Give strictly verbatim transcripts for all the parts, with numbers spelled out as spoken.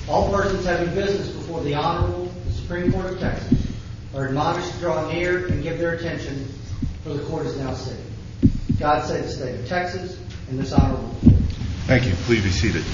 All persons having business before the Honorable the Supreme Court of Texas are admonished to draw near and give their attention, for the court is now sitting. God save the state of Texas and this honorable court. Thank you. Please be seated.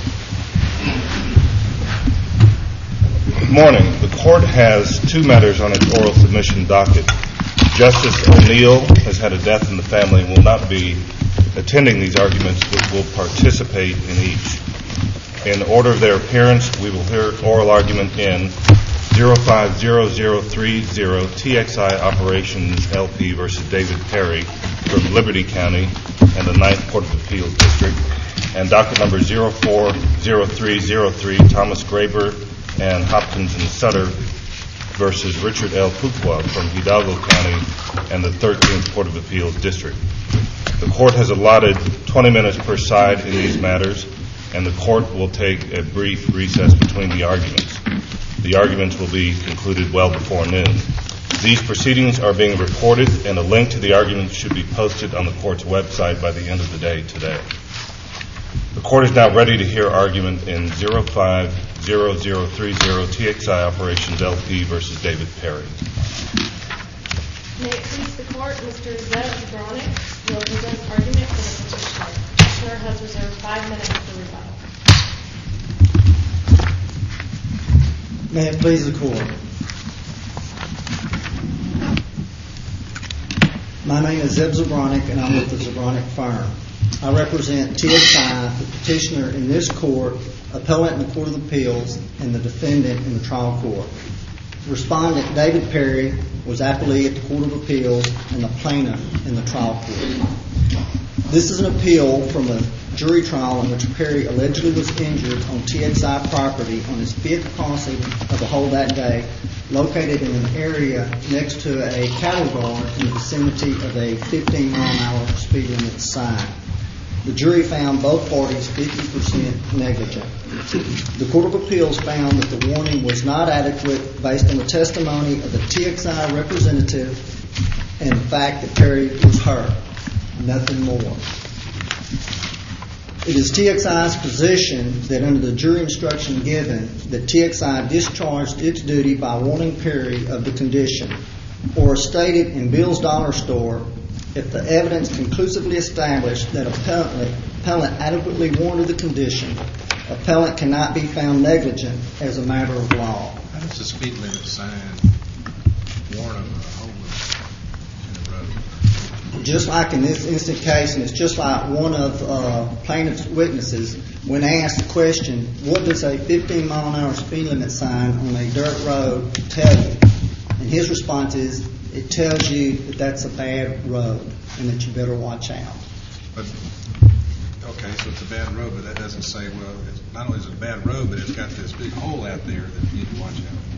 Good morning. The court has two matters on its oral submission docket. Justice O'Neill has had a death in the family and will not be attending these arguments, but will participate in each. In order of their appearance, we will hear oral argument in zero five zero zero three zero T X I Operations L P versus David Perry from Liberty County and the Ninth Court of Appeals District, and docket number zero four zero three zero three Thomas Graber and Hopkins and Sutter versus Richard L. Fuqua from Hidalgo County and the thirteenth Court of Appeals District. The court has allotted twenty minutes per side in these matters, and the court will take a brief recess between the arguments. The arguments will be concluded well before noon. These proceedings are being recorded, and a link to the arguments should be posted on the court's website by the end of the day today. The court is now ready to hear argument in zero five zero zero three zero T X I Operations L P versus David Perry. May it please the court, Mister Zeb Zabronic will present argument for the petitioner. The petitioner has reserved five minutes for rebuttal. May it please the court. My name is Zeb Zabronic, and I'm with the Zabronic firm. I represent T X I, the petitioner in this court, appellant in the Court of Appeals, and the defendant in the trial court. Respondent David Perry was appellee at the Court of Appeals and the plaintiff in the trial court. This is an appeal from a jury trial in which Perry allegedly was injured on T X I property on his fifth crossing of the hole that day, located in an area next to a cattle guard in the vicinity of a fifteen mile an hour speed limit sign. The jury found both parties fifty percent negligent. The Court of Appeals found that the warning was not adequate based on the testimony of the T X I representative and the fact that Perry was hurt. Nothing more. It is T X I's position that under the jury instruction given, that T X I discharged its duty by warning Perry of the condition, or stated in Bill's Dollar Store, if the evidence conclusively established that appellant, appellant adequately warned of the condition, appellant cannot be found negligent as a matter of law. How does the speed limit sign warn of a hole in the road? Just like in this instant case, and it's just like one of uh, plaintiff's witnesses, when asked the question, what does a fifteen mile an hour speed limit sign on a dirt road tell you? And his response is, it tells you that that's a bad road and that you better watch out. But, okay, so it's a bad road, but that doesn't say, well, it's, not only is it a bad road, but it's got this big hole out there that you need to watch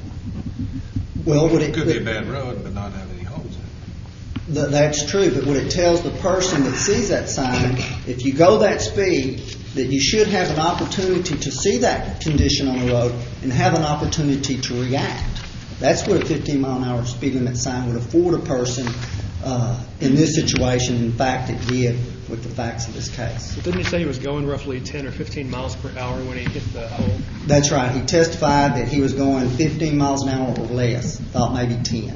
out. Well, what it, it could be a bad road, but not have any holes in it. Th- that's true, but what it tells the person that sees that sign, if you go that speed, that you should have an opportunity to see that condition on the road and have an opportunity to react. That's what a fifteen mile an hour speed limit sign would afford a person uh, in this situation. In fact, it did with the facts of this case. But didn't he say he was going roughly ten or fifteen miles per hour when he hit the hole? That's right. He testified that he was going fifteen miles an hour or less, thought maybe ten.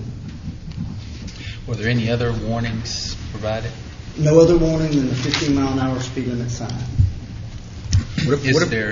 Were there any other warnings provided? No other warning than the fifteen mile an hour speed limit sign. What if, is, what if, there,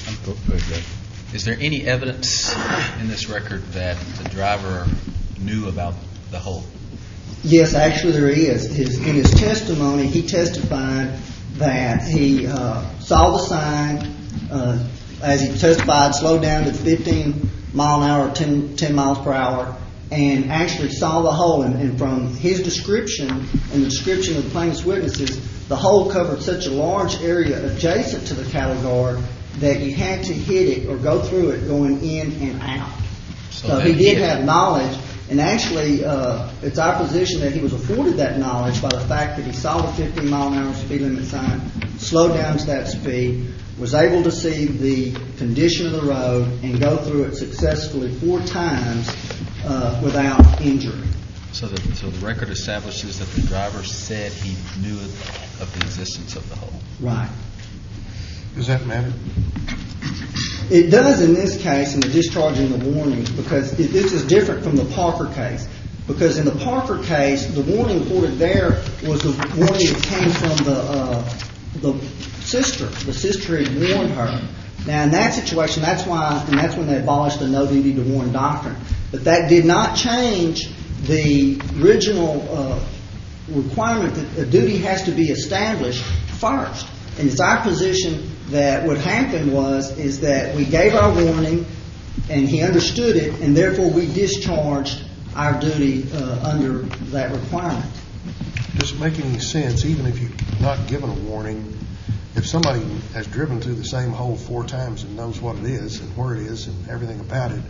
is there any evidence in this record that the driver knew about the hole? Yes, actually there is. His, in his testimony, he testified that he uh, saw the sign, uh, as he testified, slowed down to fifteen mile an hour, ten, ten miles per hour, and actually saw the hole. And, and from his description and the description of the plaintiff's witnesses, the hole covered such a large area adjacent to the cattle guard that you had to hit it or go through it going in and out. So, so he did have knowledge, and actually uh, it's our position that he was afforded that knowledge by the fact that he saw the fifteen mile an hour speed limit sign, slowed down to that speed, was able to see the condition of the road and go through it successfully four times uh, without injury. So the, so the record establishes that the driver said he knew of the existence of the hole. Right. Does that matter? It does in this case in the discharging the warnings, because it, this is different from the Parker case. Because in the Parker case, the warning reported there was the warning that came from the uh, the sister. The sister had warned her. Now in that situation, that's why, and that's when they abolished the no duty to warn doctrine. But that did not change the original uh, requirement that a duty has to be established first. And it's our position that what happened was is that we gave our warning, and he understood it, and therefore we discharged our duty uh, under that requirement. Does it make any sense, even if you're not given a warning, if somebody has driven through the same hole four times and knows what it is and where it is and everything about it,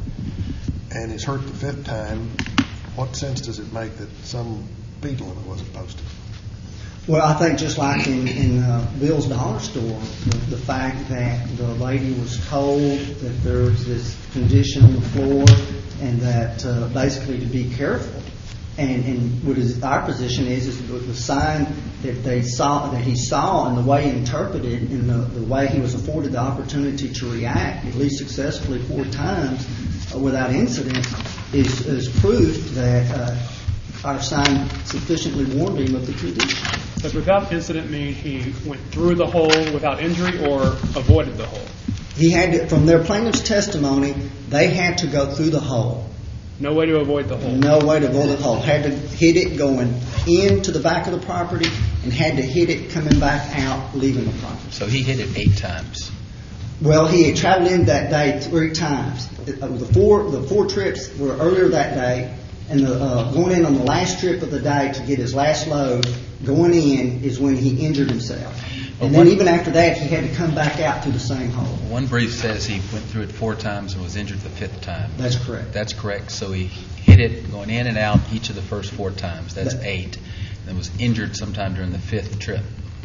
and is hurt the fifth time, what sense does it make that some speed limit wasn't posted? Well, I think just like in, in uh, Bill's Dollar Store, the, the fact that the lady was told that there was this condition on the floor and that uh, basically to be careful. And, and what is our position is, is the, the sign that they saw, that he saw, and the way he interpreted, and the, the way he was afforded the opportunity to react, at least successfully four times uh, without incident, is, is proof that uh, our sign sufficiently warned him of the condition. Does without incident mean he went through the hole without injury or avoided the hole? He had to, from their plaintiff's testimony, they had to go through the hole. No way to avoid the hole? No way to avoid the hole. Had to hit it going into the back of the property and had to hit it coming back out, leaving the property. So he hit it eight times. Well, he had traveled in that day three times. The four, the four trips were earlier that day, and the, uh, going in on the last trip of the day to get his last load, going in is when he injured himself. Well, and then one, even after that, he had to come back out through the same hole. One brief says he went through it four times and was injured the fifth time. That's correct. That's correct. So he hit it going in and out each of the first four times. That's that, eight. And was injured sometime during the fifth trip.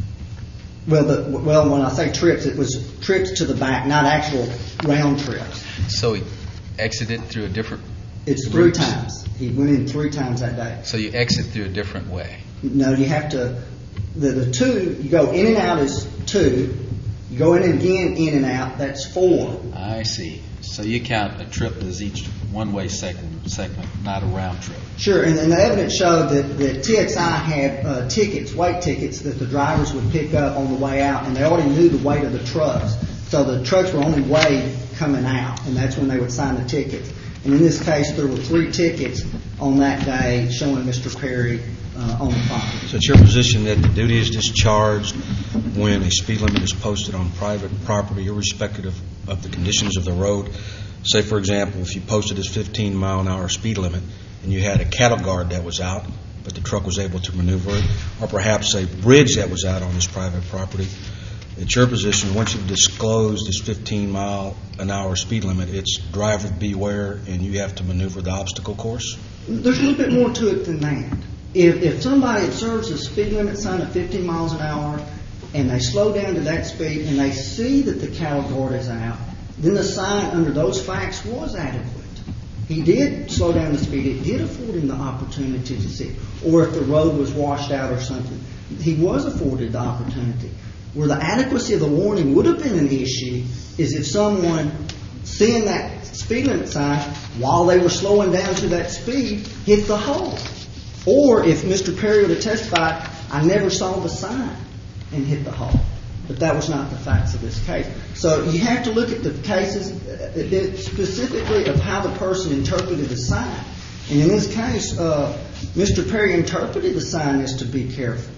Well, the, well, when I say trips, it was trips to the back, not actual round trips. So he exited through a different It's three routes. times. He went in three times that day. So you exit through a different way. No, you have to, the, the two, you go in and out is two. You go in again, in and out, that's four. I see. So you count a trip as each one-way segment, segment, not a round trip. Sure, and, and the evidence showed that, that T X I had uh, tickets, weight tickets, that the drivers would pick up on the way out, and they already knew the weight of the trucks. So the trucks were only weighed coming out, and that's when they would sign the tickets. And in this case, there were three tickets on that day showing Mister Perry uh, on the property. So it's your position that the duty is discharged when a speed limit is posted on private property, irrespective of, of the conditions of the road? Say, for example, if you posted this fifteen mile an hour speed limit and you had a cattle guard that was out, but the truck was able to maneuver it, or perhaps a bridge that was out on this private property, it's your position, once you've disclosed this fifteen mile an hour speed limit, it's driver beware and you have to maneuver the obstacle course? There's a little bit more to it than that. If, if somebody observes a speed limit sign of fifteen miles an hour and they slow down to that speed and they see that the cattle guard is out, then the sign under those facts was adequate. He did slow down the speed. It did afford him the opportunity to see. Or if the road was washed out or something, he was afforded the opportunity. Where the adequacy of the warning would have been an issue is if someone, seeing that speed limit sign while they were slowing down to that speed, hit the hole. Or if Mister Perry would have testified, I never saw the sign and hit the hole. But that was not the facts of this case. So you have to look at the cases specifically of how the person interpreted the sign. And in this case, uh, Mister Perry interpreted the sign as to be careful.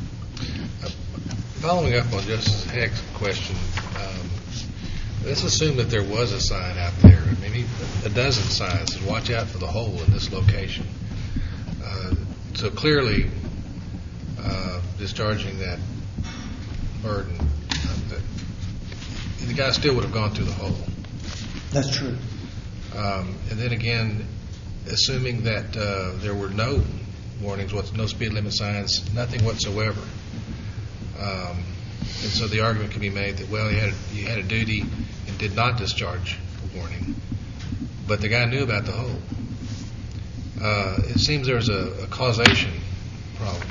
Following up on Justice Heck's question, um, let's assume that there was a sign out there. I mean, he, a dozen signs said, watch out for the hole in this location. Uh, so clearly, uh, discharging that burden, uh, the, the guy still would have gone through the hole. That's true. Um, and then again, assuming that uh, there were no warnings, no speed limit signs, nothing whatsoever. Um, and so the argument can be made that, well, he had, he had a duty and did not discharge a warning, but the guy knew about the hole. Uh, it seems there's a, a causation problem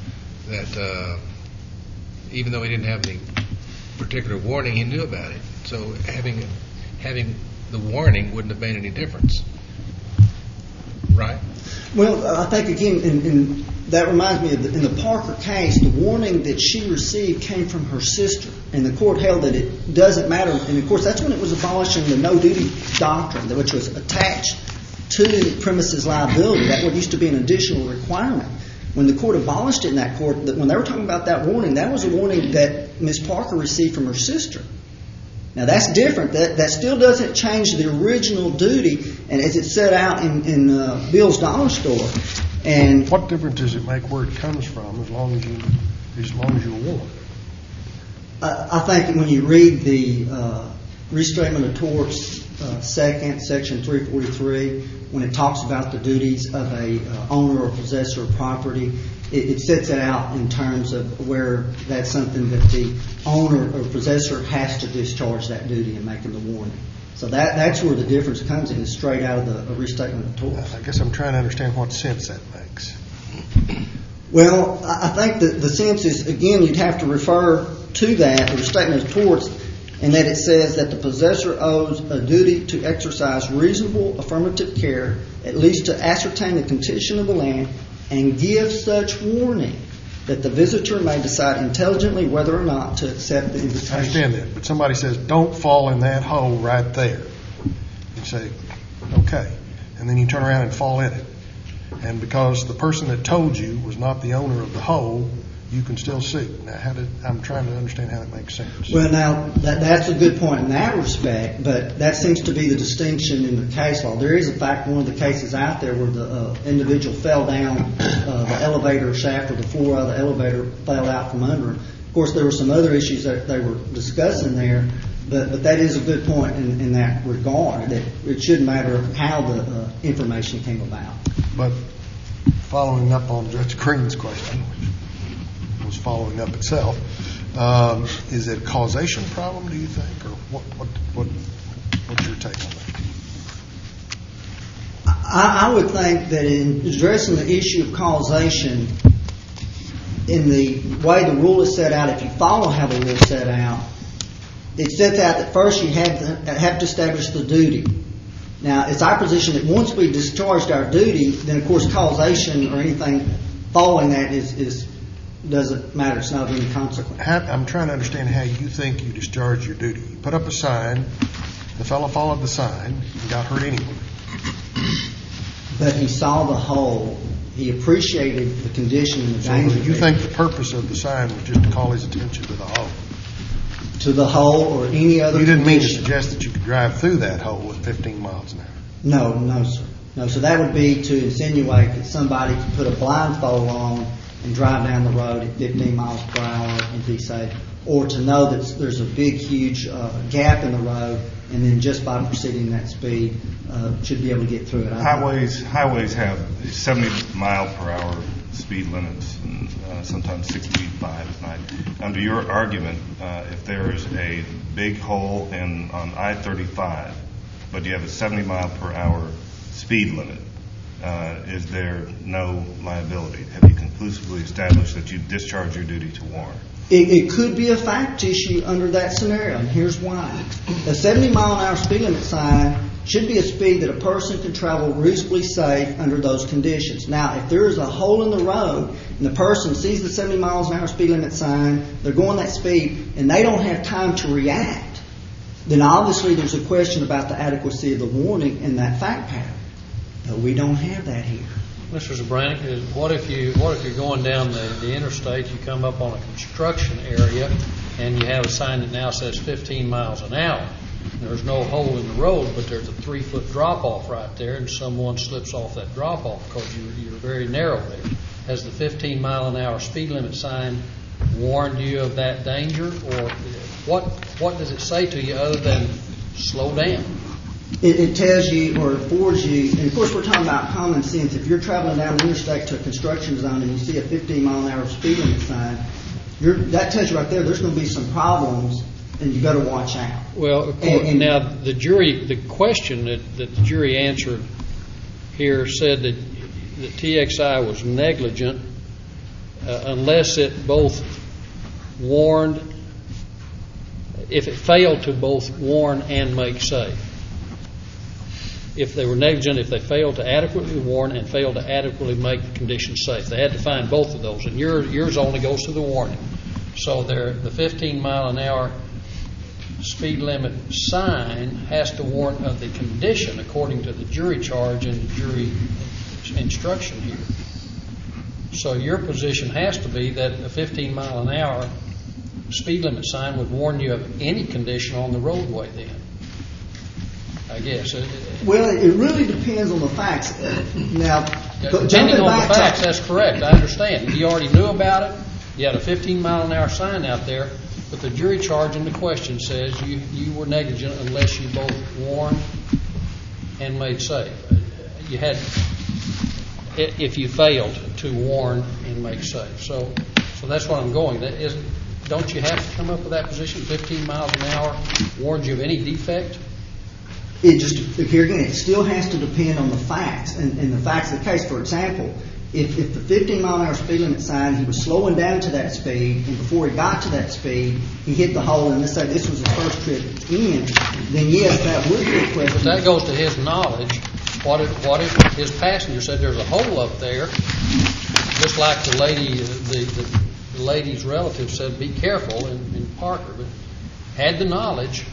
here, that uh, even though he didn't have any particular warning, he knew about it. So having having the warning wouldn't have made any difference, right? Well, I think, again, in, in, that reminds me of the, in the Parker case, the warning that she received came from her sister, and the court held that it doesn't matter. And, of course, that's when it was abolishing the no-duty doctrine, which was attached to premises liability. That what used to be an additional requirement. When the court abolished it in that court, that when they were talking about that warning, that was a warning that Miz Parker received from her sister. Now, that's different. That that still doesn't change the original duty, and as it's set out in, in uh, Bill's Dollar Store. And what difference does it make where it comes from, as long as you as long as you're warned? Uh, I think when you read the uh, Restatement of Torts, uh, second section three forty-three, when it talks about the duties of a uh, owner or possessor of property, it, it sets it out in terms of where that's something that the owner or possessor has to discharge that duty in making the warning. So that that's where the difference comes in, is straight out of the uh, Restatement of Torts. I guess I'm trying to understand what sense that makes. Well, I think that the sense is, again, you'd have to refer to that, the Restatement of Torts, and that it says that the possessor owes a duty to exercise reasonable affirmative care, at least to ascertain the condition of the land, and give such warning that the visitor may decide intelligently whether or not to accept the invitation. I understand that, but somebody says, don't fall in that hole right there. You say, okay. And then you turn around and fall in it. And because the person that told you was not the owner of the hole, you can still sue. Now, how did, I'm trying to understand how that makes sense. Well, now, that, that's a good point in that respect, but that seems to be the distinction in the case law. There is, in fact, one of the cases out there where the uh, individual fell down uh, the elevator shaft, or the floor of the elevator fell out from under him. Of course, there were some other issues that they were discussing there, but, but that is a good point in, in that regard, that it shouldn't matter how the uh, information came about. But following up on Judge Green's question, which was following up itself, um, is it a causation problem, do you think, or what? What? What? What's your take on that? I, I would think that in addressing the issue of causation, in the way the rule is set out, if you follow how the rule is set out, it sets out that first you have to, have to establish the duty. Now, it's our position that once we discharged our duty, then of course causation or anything following that is, is doesn't matter. It's not of any consequence. How, I'm trying to understand how you think you discharged your duty. You put up a sign, the fellow followed the sign, and got hurt anyway. But he saw the hole. He appreciated the condition and the danger. So you think the purpose of the sign was just to call his attention to the hole? To the hole or any other You didn't condition. mean to suggest that you could drive through that hole at fifteen miles an hour? No, no, sir. No, so that would be to insinuate that somebody could put a blindfold on and drive down the road at fifteen miles per hour and be safe, or to know that there's a big, huge uh, gap in the road, and then just by proceeding that speed uh, should be able to get through it. Highways highways have seventy mile per hour speed limits, and uh, sometimes sixty-five at night. Under your argument, uh, if there is a big hole in on I thirty-five, but you have a seventy mile per hour speed limit, uh, is there no liability? Have you conclusively established that you discharge your duty to warn? It, it could be a fact issue under that scenario, and here's why. The seventy mile an hour speed limit sign should be a speed that a person can travel reasonably safe under those conditions. Now, if there is a hole in the road and the person sees the seventy miles an hour speed limit sign, they're going that speed, and they don't have time to react, then obviously there's a question about the adequacy of the warning in that fact pattern. But we don't have that here. Mister Zabranik, is what if you what if you're going down the, the interstate, you come up on a construction area, and you have a sign that now says fifteen miles an hour. There's no hole in the road, but there's a three foot drop off right there, and someone slips off that drop off because you, you're very narrow there. Has the fifteen mile an hour speed limit sign warned you of that danger, or what? What does it say to you other than slow down? It, it tells you or affords you, and of course we're talking about common sense. If you're traveling down the interstate to a construction zone and you see a fifteen mile an hour speed limit sign, you're, that tells you right there there's going to be some problems, and you better watch out. Well, of course, and, and now the jury, the question that, that the jury answered here said that the T X I was negligent uh, unless it both warned. if it failed to both warn and make safe. If they were negligent, if they failed to adequately warn and failed to adequately make the conditions safe. They had to find both of those, and your, yours only goes to the warning. So there, the fifteen mile an hour speed limit sign has to warn of the condition according to the jury charge and the jury instruction here. So your position has to be that a fifteen mile an hour speed limit sign would warn you of any condition on the roadway then, I guess. Well, it really depends on the facts. Now, but depending on back the facts, to, that's correct. I understand. You already knew about it. You had a fifteen mile an hour sign out there, but the jury charge in the question says you, you were negligent unless you both warned and made safe. You had, if you failed to warn and make safe. So, so that's what I'm going. That is, don't you have to come up with that position? fifteen miles an hour warns you of any defect? It just, here again, it still has to depend on the facts and, and the facts of the case. For example, if, if the fifteen mile an hour speed limit sign, he was slowing down to that speed, and before he got to that speed, he hit the hole, and let's say this was his first trip in, then yes, that would be a question. But that goes to his knowledge. What if, what if his passenger said there's a hole up there, just like the lady, the, the, the lady's relative said, be careful in, in Parker, but had the knowledge.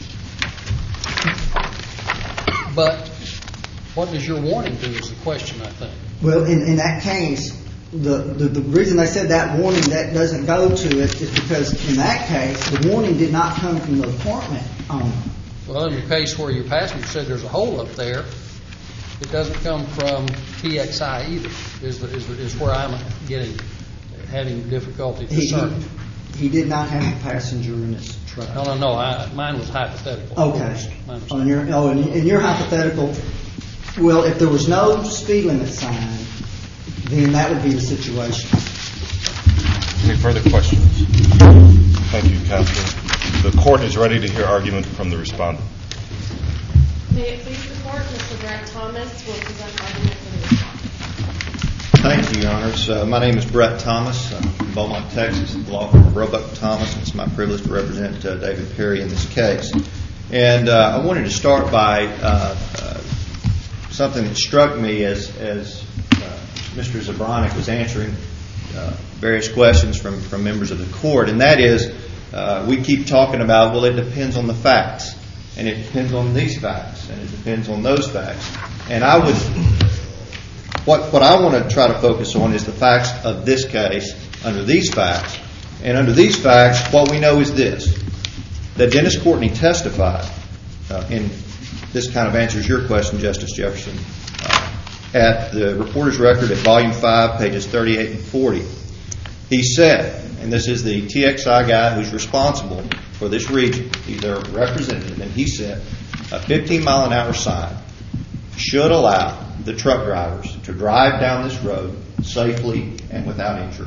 But what does your warning do is the question, I think. Well, in, in that case, the, the, the reason they said that warning that doesn't go to it is because in that case, the warning did not come from the apartment owner. Well, in the case where your passenger said there's a hole up there, it doesn't come from T X I either, is, the, is, the, is where I'm getting, having difficulty discerning. He, he did not have a passenger in his truck. No, no, no. I, mine was hypothetical. Okay. On your, oh, in, in your hypothetical, well, if there was no speed limit sign, then that would be the situation. Any further questions? Thank you, Counselor. The court is ready to hear argument from the respondent. May it please the court, Mister Brett Thomas will present argument for the respondent. Thank you, Your Honors. Uh, my name is Brett Thomas. I'm from Beaumont, Texas, the law firm of Roebuck Thomas. It's my privilege to represent uh, David Perry in this case. And uh, I wanted to start by uh, uh, something that struck me as, as uh, Mister Zabronic was answering uh, various questions from, from members of the court, and that is uh, we keep talking about, well, it depends on the facts, and it depends on these facts, and it depends on those facts. And I would, what, what I want to try to focus on is the facts of this case under these facts. And under these facts, what we know is this, that Dennis Courtney testified, uh, and this kind of answers your question, Justice Jefferson, uh, at the reporter's record at volume five, pages thirty-eight and forty. He said, and this is the T X I guy who's responsible for this region, he's their representative, and he said a fifteen mile an hour sign should allow the truck drivers to drive down this road safely and without injury.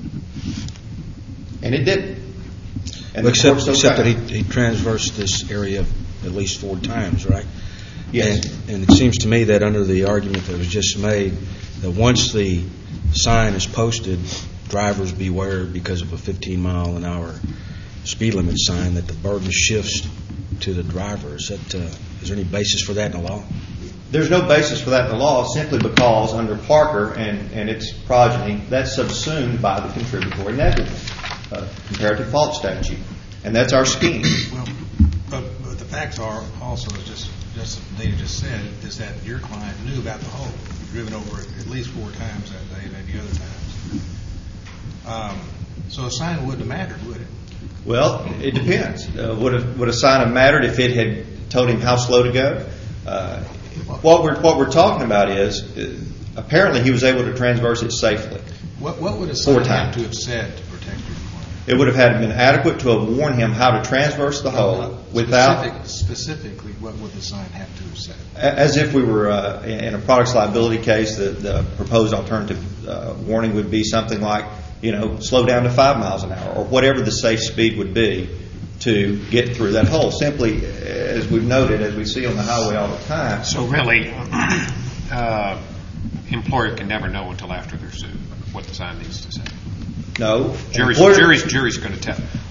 And it didn't. And except the except that he, he transversed this area at least four times, right? Yes. And, and it seems to me that under the argument that was just made, that once the sign is posted, drivers beware because of a fifteen mile an hour speed limit sign, that the burden shifts to the driver. Is that, uh, is there any basis for that in the law? There's no basis for that in the law simply because under Parker and, and its progeny, that's subsumed by the contributory negligence, uh, comparative fault statute. And that's our scheme. Well, but, but the facts are also, as just, just Dana just said, is that your client knew about the hole. He'd driven over it at least four times that day, maybe other times. Um, so a sign wouldn't have mattered, would it? Well, it depends. Uh, would, a, would a sign have mattered if it had told him how slow to go? Uh, what we're what we're talking about is uh, apparently he was able to transverse it safely. What, what would a sign have to have said to protect your client? It would have had been adequate to have warned him how to transverse the hole no, no. without. Specific, specifically, what would the sign have to have said? As if we were uh, in a products liability case, the, the proposed alternative uh, warning would be something like, you know, slow down to five miles an hour, or whatever the safe speed would be to get through that hole. Simply, as we've noted, as we see on the highway all the time. So really, uh, employer can never know until after they're sued what the sign needs to say. No. Jury's, employer, jury's, jury's going to tell.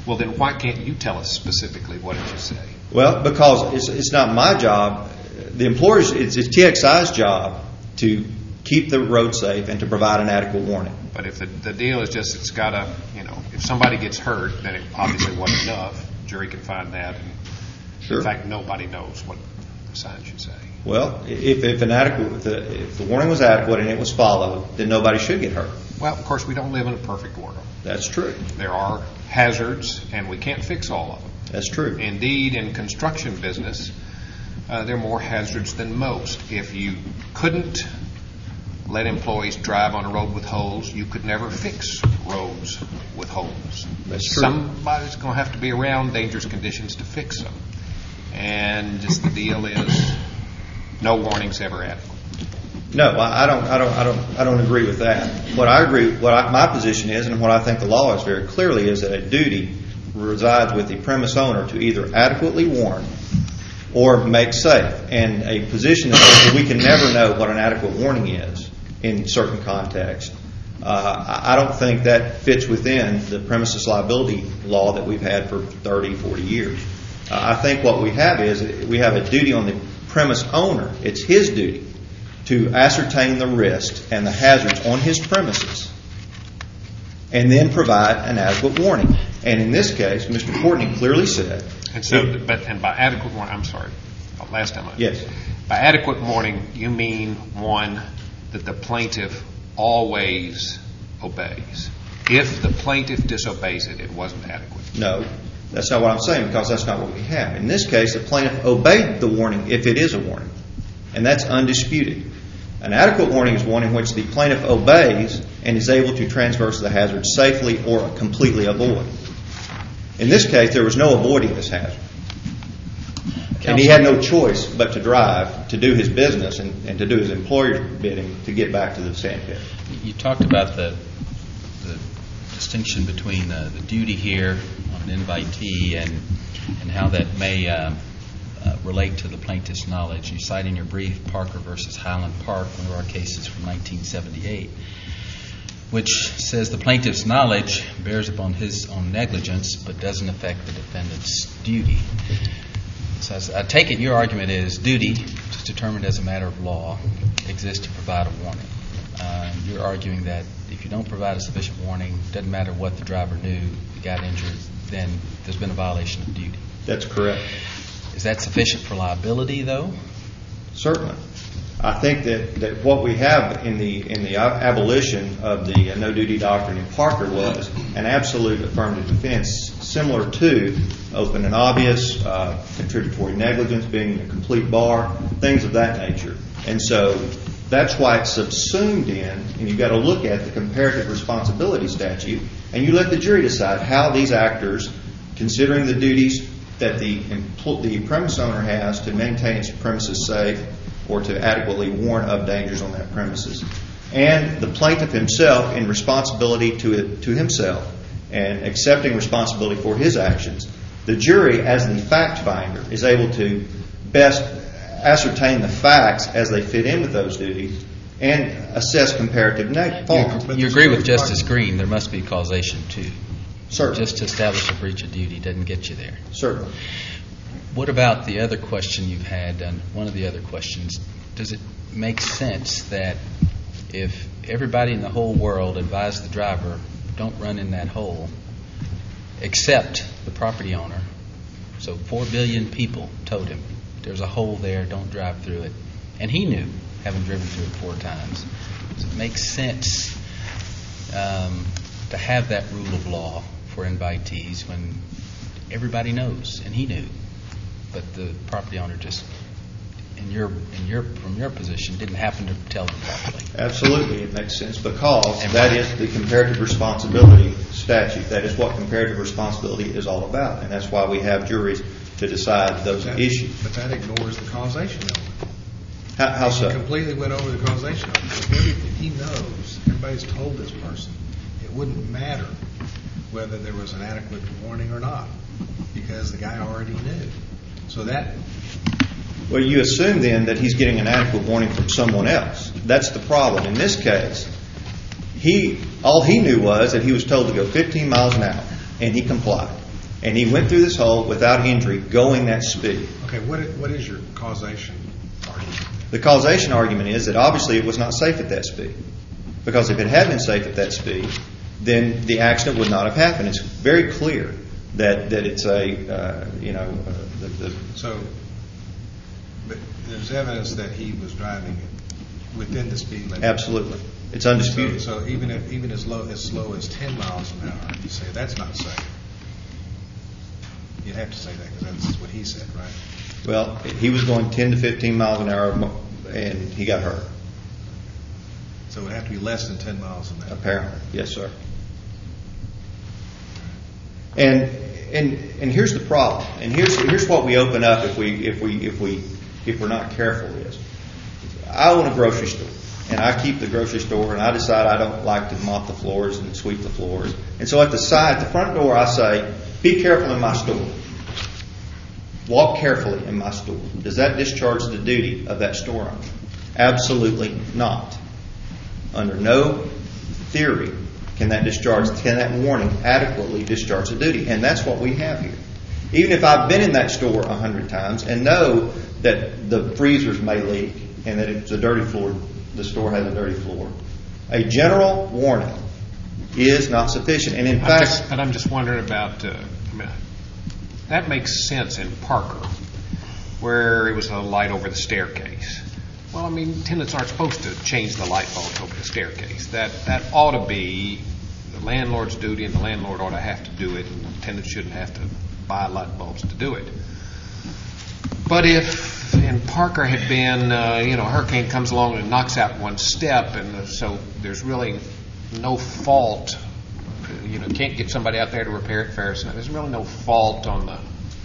Well, then why can't you tell us specifically what did you say? Well, because it's, it's not my job. The employer's, it's, it's T X I's job to keep the road safe and to provide an adequate warning. But if the, the deal is just it's got to, you know, if somebody gets hurt, then it obviously wasn't enough. Jury can find that. And Sure. In fact, nobody knows what the sign should say. Well, if, if an adequate, if the, if the warning was adequate and it was followed, then nobody should get hurt. Well, of course, we don't live in a perfect world. That's true. There are hazards, and we can't fix all of them. That's true. Indeed, in construction business, uh, there are more hazards than most. If you couldn't let employees drive on a road with holes, you could never fix roads with holes. That's true. Somebody's going to have to be around dangerous conditions to fix them. And just the deal is, no warning's ever adequate. No, I I don't, I don't, I don't, I don't agree with that. What I agree, what I, my position is, and what I think the law is very clearly, is that a duty resides with the premise owner to either adequately warn or make safe. And a position that says that we can never know what an adequate warning is in certain contexts, uh, I I don't think that fits within the premises liability law that we've had for thirty, forty years. Uh, I think what we have is we have a duty on the premise owner. It's his duty to ascertain the risks and the hazards on his premises and then provide an adequate warning. And in this case, Mister Courtney clearly said... And so, but and by adequate warning, I'm sorry, last time I... Yes. By adequate warning, you mean, one, that the plaintiff always obeys. If the plaintiff disobeys it, it wasn't adequate. No, that's not what I'm saying, because that's not what we have. In this case, the plaintiff obeyed the warning if it is a warning, and that's undisputed. An adequate warning is one in which the plaintiff obeys and is able to transverse the hazard safely or completely avoid. In this case, there was no avoiding this hazard. And he had no choice but to drive, to do his business, and, and to do his employer's bidding to get back to the sand pit. You talked about the, the distinction between uh, the duty here on an invitee and, and how that may uh, uh, relate to the plaintiff's knowledge. You cite in your brief Parker versus Highland Park, one of our cases from nineteen seventy-eight, which says the plaintiff's knowledge bears upon his own negligence but doesn't affect the defendant's duty. So I take it your argument is duty, which is determined as a matter of law, exists to provide a warning. Uh, you're arguing that if you don't provide a sufficient warning, it doesn't matter what the driver knew, he got injured, then there's been a violation of duty. That's correct. Is that sufficient for liability, though? Certainly. I think that, that what we have in the in the abolition of the no duty doctrine in Parker was an absolute affirmative defense, similar to open and obvious, uh, contributory negligence being a complete bar, things of that nature. And so that's why it's subsumed in, and you've got to look at the comparative responsibility statute, and you let the jury decide how these actors, considering the duties that the the premise owner has to maintain its premises safe or to adequately warn of dangers on that premises, and the plaintiff himself in responsibility to it, to himself and accepting responsibility for his actions, the jury, as the fact finder, is able to best ascertain the facts as they fit in with those duties and assess comparative neg- fault. You, you agree with Justice Green, there must be causation too. Certainly. Just to establish a breach of duty doesn't get you there. Certainly. What about the other question you've had, and one of the other questions, does it make sense that if everybody in the whole world advised the driver, don't run in that hole, except the property owner, so four billion people told him, there's a hole there, don't drive through it, and he knew, having driven through it four times, does it make sense um, to have that rule of law for invitees when everybody knows, and he knew, but the property owner just, in your, in your, from your position, didn't happen to tell them properly? Absolutely, it makes sense, because and that is the comparative responsibility statute. That is what comparative responsibility is all about, and that's why we have juries to decide those that, issues. But that ignores the causation element. How, how so? He completely went over the causation element. If everything he knows, everybody's told this person, it wouldn't matter whether there was an adequate warning or not, because the guy already knew. So that... Well, you assume then that he's getting an adequate warning from someone else. That's the problem. In this case, he all he knew was that he was told to go fifteen miles an hour, and he complied. And he went through this hole without injury, going that speed. Okay, what is, what is your causation argument? The causation argument is that obviously it was not safe at that speed. Because if it had been safe at that speed, then the accident would not have happened. It's very clear that, that it's a, uh, you know, uh, the, the... So, but there's evidence that he was driving within the speed limit. Absolutely. It's undisputed. So, so even if, even as low, as slow as ten miles an hour, you say that's not safe. You'd have to say that because that's what he said, right? Well, he was going ten to fifteen miles an hour and he got hurt. So it would have to be less than ten miles an hour. Apparently, yes, sir. And and and here's the problem. And here's here's what we open up if we if we if we if we're not careful is. I own a grocery store, and I keep the grocery store, and I decide I don't like to mop the floors and sweep the floors. And so at the side, at the front door, I say, "Be careful in my store. Walk carefully in my store." Does that discharge the duty of that store owner? Absolutely not. Under no theory can that discharge, can that warning adequately discharge the duty. And that's what we have here. Even if I've been in that store a hundred times and know that the freezers may leak and that it's a dirty floor, the store has a dirty floor, a general warning is not sufficient. And in I'm fact... just, but I'm just wondering about, uh, I mean, that makes sense in Parker, where it was a light over the staircase. Well, I mean, tenants aren't supposed to change the light bulbs over the staircase. That that ought to be the landlord's duty, and the landlord ought to have to do it, and the tenant shouldn't have to buy light bulbs to do it. But if in Parker had been, uh, you know, a hurricane comes along and knocks out one step, and so there's really no fault, you know, can't get somebody out there to repair it fair enough. There's really no fault on the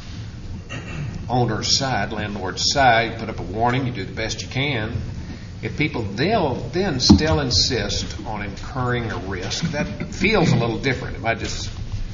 owner's side, landlord's side. You put up a warning, you do the best you can. If people they'll then still insist on incurring a risk, that feels a little different. Am I just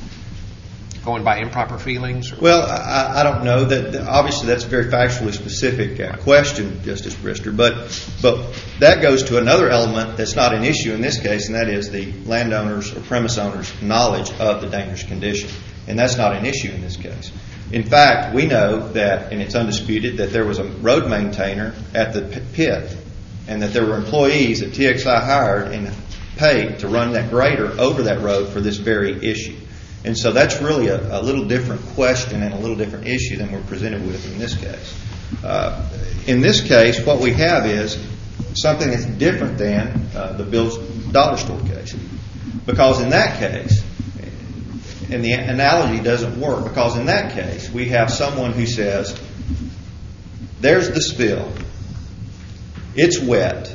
going by improper feelings? Or? Well, I, I don't know. That obviously that's a very factually specific uh, question, Justice Brister. But but that goes to another element that's not an issue in this case, and that is the landowner's or premise owner's knowledge of the dangerous condition, and that's not an issue in this case. In fact, we know that, and it's undisputed, that there was a road maintainer at the pit, and that there were employees that T X I hired and paid to run that grader over that road for this very issue. And so that's really a, a little different question and a little different issue than we're presented with in this case. Uh, in this case, what we have is something that's different than uh, the Bill's Dollar Store case. Because in that case, and the analogy doesn't work, because in that case, we have someone who says, there's the spill. It's wet.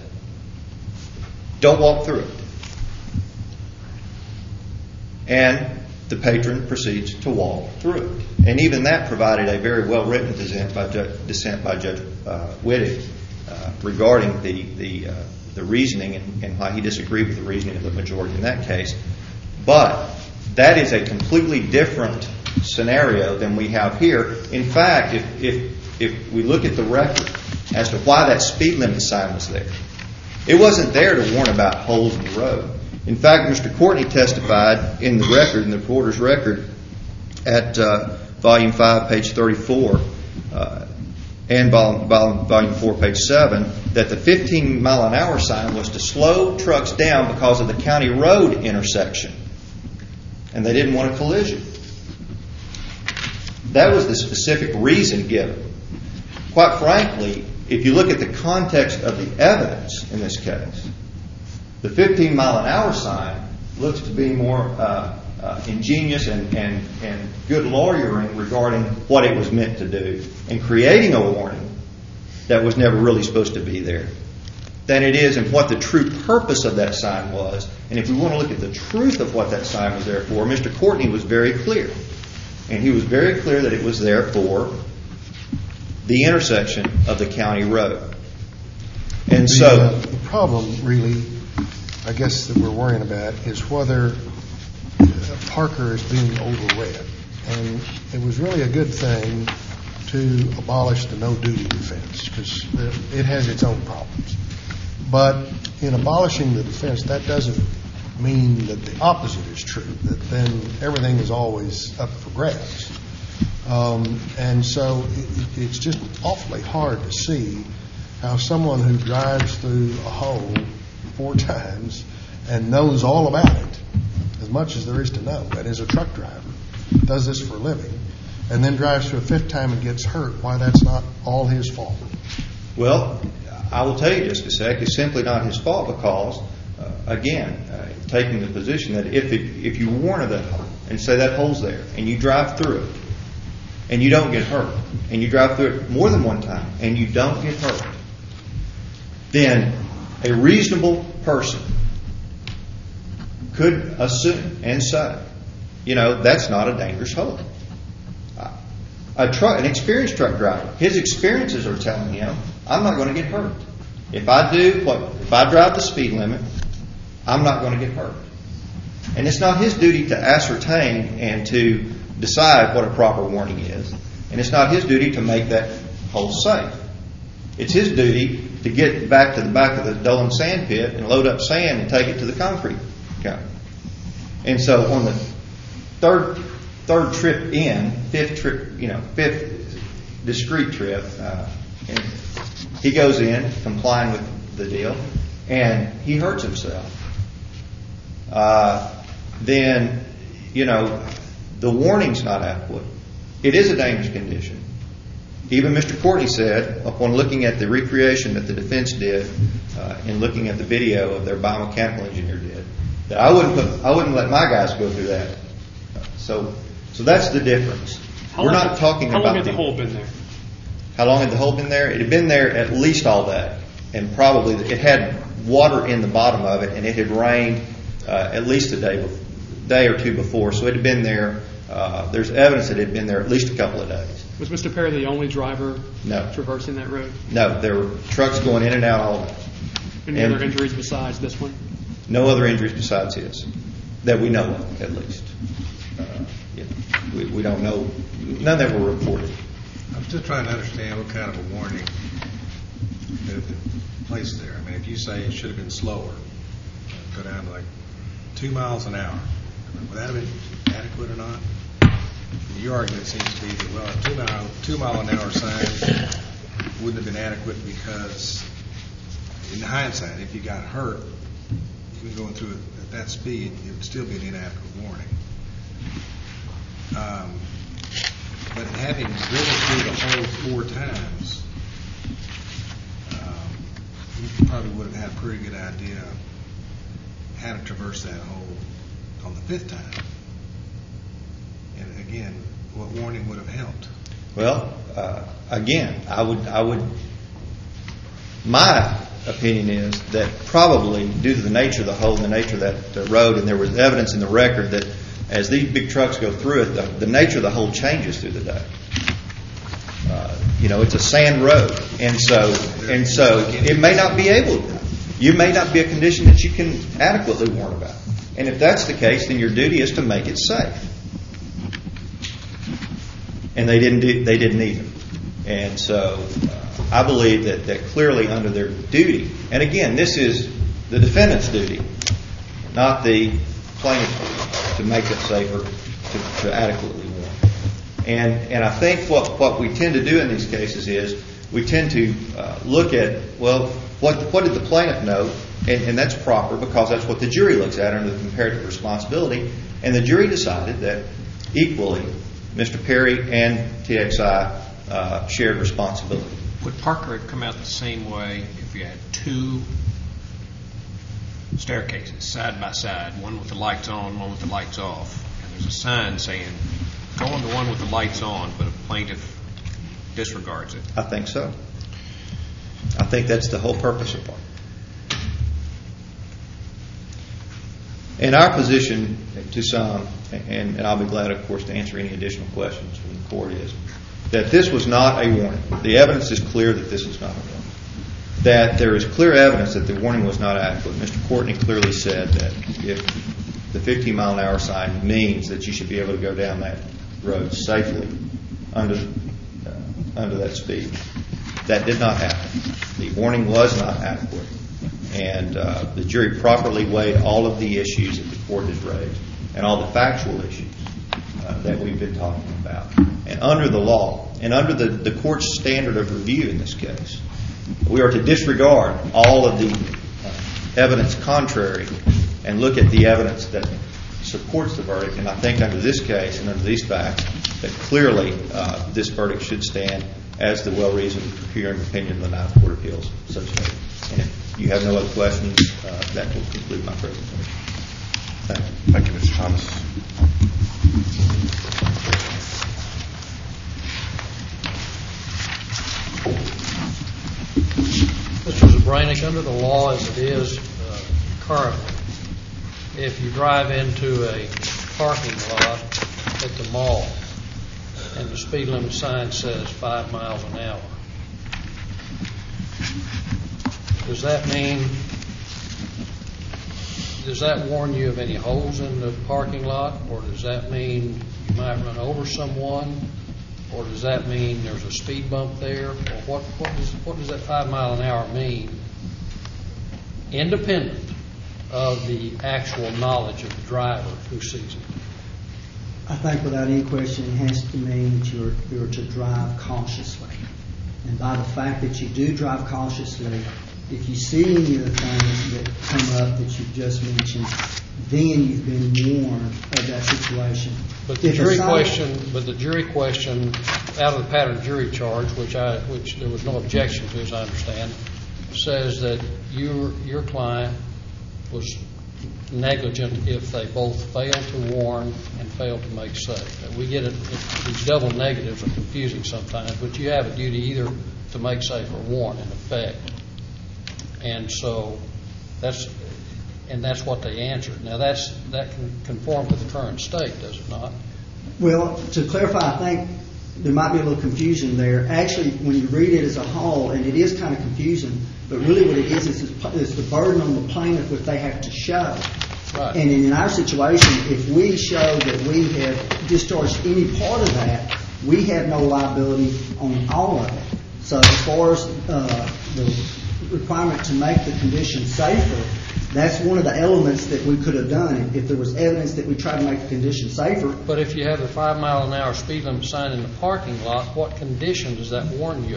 Don't walk through it. And the patron proceeds to walk through it. And even that provided a very well-written dissent by Judge, dissent by Judge uh, Wittig uh, regarding the the, uh, the reasoning and, and why he disagreed with the reasoning of the majority in that case. But that is a completely different scenario than we have here. In fact, if if if we look at the record as to why that speed limit sign was there, it wasn't there to warn about holes in the road. In fact, Mister Courtney testified in the record, in the reporter's record, at uh, Volume five, page thirty-four, uh, and volume, volume, volume four, page seven, that the fifteen mile an hour sign was to slow trucks down because of the county road intersection. And they didn't want a collision. That was the specific reason given. Quite frankly, if you look at the context of the evidence in this case, the fifteen mile an hour sign looks to be more uh, uh, ingenious and, and, and good lawyering regarding what it was meant to do and creating a warning that was never really supposed to be there than it is in what the true purpose of that sign was. And if we want to look at the truth of what that sign was there for, Mister Courtney was very clear. And he was very clear that it was there for the intersection of the county road. And the, so... Uh, the problem, really, I guess that we're worrying about is whether Parker is being overread. And it was really a good thing to abolish the no-duty defense because it has its own problems. But in abolishing the defense, that doesn't mean that the opposite is true, that then everything is always up for grabs. Um, and so it, it's just awfully hard to see how someone who drives through a hole four times and knows all about it, as much as there is to know, and is a truck driver, does this for a living, and then drives through a fifth time and gets hurt, why that's not all his fault. Well, I will tell you just a sec, it's simply not his fault because, uh, again, uh, taking the position that if it, if you warn of that hole and say that hole's there and you drive through it and you don't get hurt and you drive through it more than one time and you don't get hurt, then a reasonable person could assume and say, you know, that's not a dangerous hole. A truck, an experienced truck driver, his experiences are telling him, I'm not going to get hurt. If I do what, if I drive the speed limit, I'm not going to get hurt. And it's not his duty to ascertain and to decide what a proper warning is. And it's not his duty to make that hole safe. It's his duty to get back to the back of the Dolan sand pit and load up sand and take it to the concrete company. And so on the third third trip in, fifth trip, you know, fifth discrete trip, uh, and he goes in complying with the deal, and he hurts himself. Uh, then, you know, the warning's not adequate. It is a dangerous condition. Even Mister Courtney said, upon looking at the recreation that the defense did, uh, and looking at the video of their biomechanical engineer did, that I wouldn't put, I wouldn't let my guys go through that. So, so that's the difference. How We're long not had- talking how about long had the the hole been there? How long had the hole been there? It had been there at least all day, and probably it had water in the bottom of it, and it had rained uh, at least a day, bef- day or two before. So it had been there. Uh, there's evidence that it had been there at least a couple of days. Was Mister Perry the only driver No. traversing that road? No, there were trucks going in and out all day. Any And- other injuries besides this one? No other injuries besides his, that we know of, at least. Uh, you know, we, we don't know. None that were reported. I'm still trying to understand what kind of a warning that it placed there. I mean, if you say it should have been slower, go down to like two miles an hour, would that have been adequate or not? Your argument seems to be that, well, a two mile, two mile an hour sign wouldn't have been adequate because, in hindsight, if you got hurt, even going through it at that speed, it would still be an inadequate warning. Um, but having driven through the hole four times, um, you probably would have had a pretty good idea how to traverse that hole on the fifth time. And again, what warning would have helped? Well, uh, again, I would, I would. My opinion is that probably due to the nature of the hole and the nature of that uh, road, and there was evidence in the record that as these big trucks go through it, the, the nature of the hole changes through the day. Uh, you know, it's a sand road, and so and so it may not be able to. You may not be a condition that you can adequately warn about. And if that's the case, then your duty is to make it safe. And they didn't do, they didn't either. And so uh, I believe that, that clearly under their duty, and again, this is the defendant's duty, not the plaintiff's, to make it safer, to, to adequately warn. And and I think what, what we tend to do in these cases is we tend to uh, look at, well, what what did the plaintiff know? And, and that's proper because that's what the jury looks at under the comparative responsibility. And the jury decided that equally, Mister Perry and T X I uh, shared responsibility. Would Parker have come out the same way if you had two staircases side by side, one with the lights on, one with the lights off, and there's a sign saying, go on the one with the lights on, but a plaintiff disregards it? I think so. I think that's the whole purpose of Parker. And our position to some, and, and I'll be glad, of course, to answer any additional questions from the court, is that this was not a warning. The evidence is clear that this is not a warning. That there is clear evidence that the warning was not adequate. Mister Courtney clearly said that if the fifteen mile an hour sign means that you should be able to go down that road safely under uh, under that speed, that did not happen. The warning was not adequate. And uh, the jury properly weighed all of the issues that the court has raised and all the factual issues uh, that we've been talking about. And under the law, and under the, the court's standard of review in this case, we are to disregard all of the uh, evidence contrary and look at the evidence that supports the verdict. And I think under this case and under these facts that clearly uh, this verdict should stand as the well-reasoned, coherent opinion of the Ninth Court of Appeals Association. And if you have no other questions, uh, that will conclude my presentation. Thank you. Thank you, Mister Thomas. Mister Zabranik, under the law as it is uh, currently, if you drive into a parking lot at the mall and the speed limit sign says five miles an hour, does that mean, does that warn you of any holes in the parking lot, or does that mean you might run over someone, or does that mean there's a speed bump there, or what, what, does, what does that five mile an hour mean, independent of the actual knowledge of the driver who sees it? I think without any question it has to mean that you're, you're to drive cautiously. And by the fact that you do drive cautiously, if you see any of the things that come up that you've just mentioned, then you've been warned of that situation. But the If jury aside- question, but the jury question, out of the pattern jury charge, which I, which there was no objection to, as I understand, says that your your client was negligent if they both failed to warn and failed to make safe. And we get it; these double negatives are confusing sometimes, but you have a duty either to make safe or warn, in effect. And so that's. And that's what they answered. Now, that's that can conform to the current state, does it not? Well, to clarify, I think there might be a little confusion there. Actually, when you read it as a whole, and it is kind of confusing, but really what it is is it's the burden on the plaintiff what they have to show. Right. And in our situation, if we show that we have discharged any part of that, we have no liability on all of it. So as far as uh, the requirement to make the condition safer, that's one of the elements that we could have done if there was evidence that we tried to make the condition safer. But if you have the five mile an hour speed limit sign in the parking lot, what condition does that warn you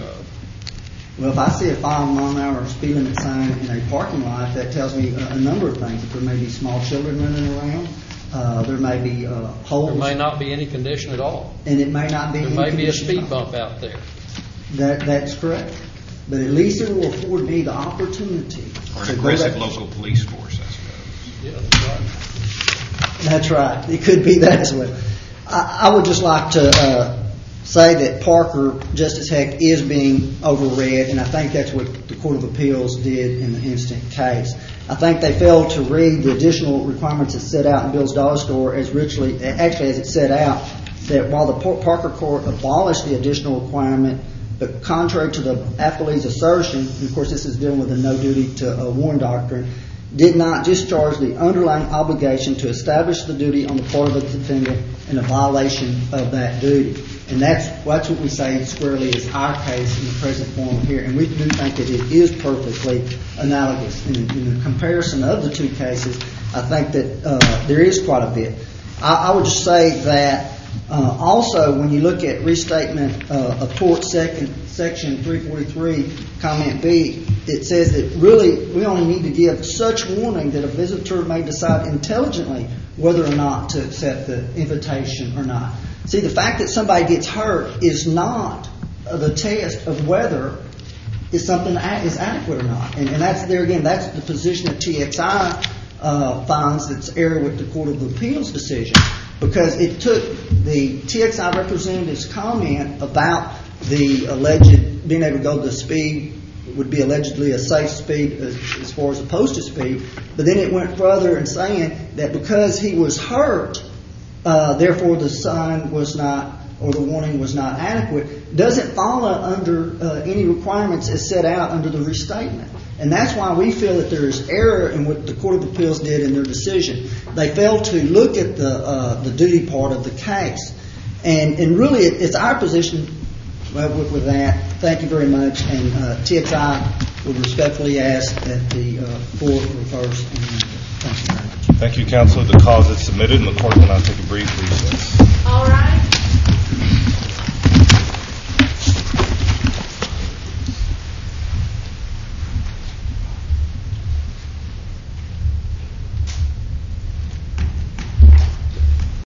of? Well, if I see a five mile an hour speed limit sign in a parking lot, that tells me a, a number of things. That there may be small children running around. Uh, there may be uh, holes. There may not be any condition at all. And it may not be. There any may be a condition speed at all. bump out there. That that's correct. But at least it will afford me the opportunity. Or to an go aggressive back- local police force, I suppose. Yeah, that's right. That's right. It could be that as well. I, I would just like to uh, say that Parker, Justice Heck, is being overread, and I think that's what the Court of Appeals did in the instant case. I think they failed to read the additional requirements that set out in Bill's Dollar Store as richly, actually as it set out, that while the Parker Court abolished the additional requirement, but contrary to the appellee's assertion, and of course this is dealing with a no duty to uh, warn doctrine, did not discharge the underlying obligation to establish the duty on the part of the defendant in a violation of that duty. And that's, that's what we say squarely is our case in the present form here. And we do think that it is perfectly analogous. In, in the comparison of the two cases, I think that uh, there is quite a bit. I, I would just say that Uh, also, when you look at restatement uh, of tort second, section three forty-three, comment B, it says that really we only need to give such warning that a visitor may decide intelligently whether or not to accept the invitation or not. See, the fact that somebody gets hurt is not uh, the test of whether is something that is adequate or not. And, and that's there again, that's the position that T X I uh, finds that's error with the Court of Appeals decision. Because it took the T X I representative's comment about the alleged being able to go to the speed would be allegedly a safe speed as, as far as a posted speed, but then it went further in saying that because he was hurt, uh, therefore the sign was not, or the warning was not adequate, doesn't follow under uh, any requirements as set out under the restatement. And that's why we feel that there is error in what the Court of Appeals did in their decision. They failed to look at the uh, the duty part of the case. And and really it, it's our position well, with, with that. Thank you very much. And uh, T X I We respectfully ask that the uh, court reverse and render. Thank you very much. Thank you, counsel. The cause is submitted, and the court will now take a brief recess. All rise.